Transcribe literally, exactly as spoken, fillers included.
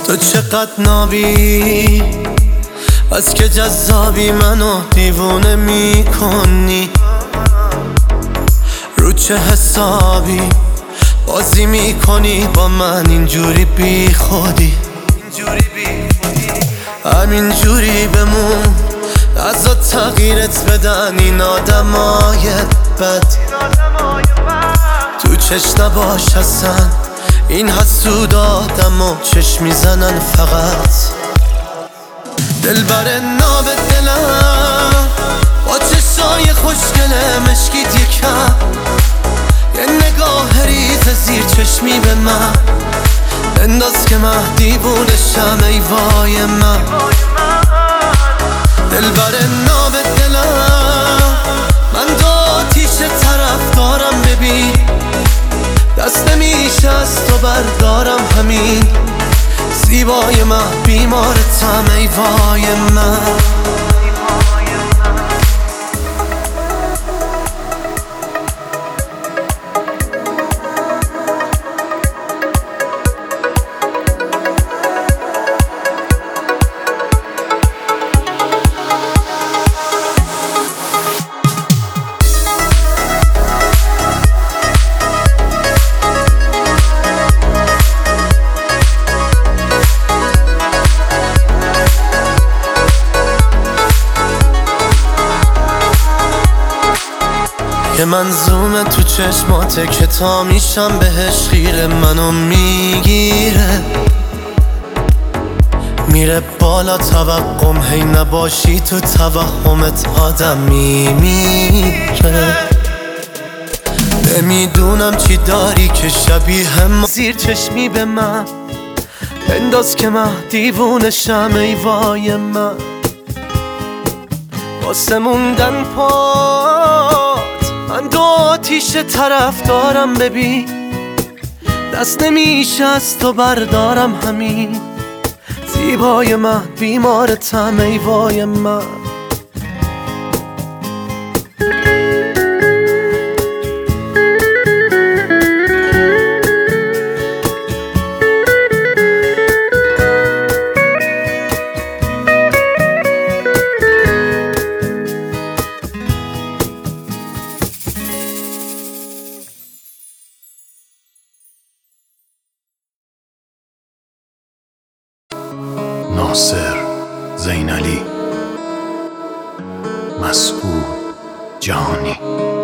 تو چقدر نابی، از که جذابی منو دیوونه میکنی. رو چه حسابی بازی میکنی با من اینجوری بی خودی؟ همینجوری بمون، ازا تغییرت بدن این آدمای بد. تو چشم نباش اصلا، این حسود آدم و چشم میزنن فقط. دلبر ناب دلم با چشای خوشگله مشکیت یکم، یه نگاه ریز زیر چشمی به من انداز که من دیوونشم. ای وای من دلبر ناب دلم، من دو آتیش طرف دارم ببین، دست نمیشه از تو بردارم همین. زیبای من بیمارتم ای وای من. که منظومه تو چشماته که تا میشم بهش خیره، منو میگیره میره بالا توقم، هی نباشی تو توهمت آدم میمیره. نمیدونم چی داری که شبیه ما زیر چشمی به من انداز که من دیوونشم ای وای من. واسه موندن پات من دو آتیش طرف دارم ببین، دست نمیشه از تو بردارم همین. زیبای من بیمارتم ای وای من. ناصر زینالی، مسعود جهانی.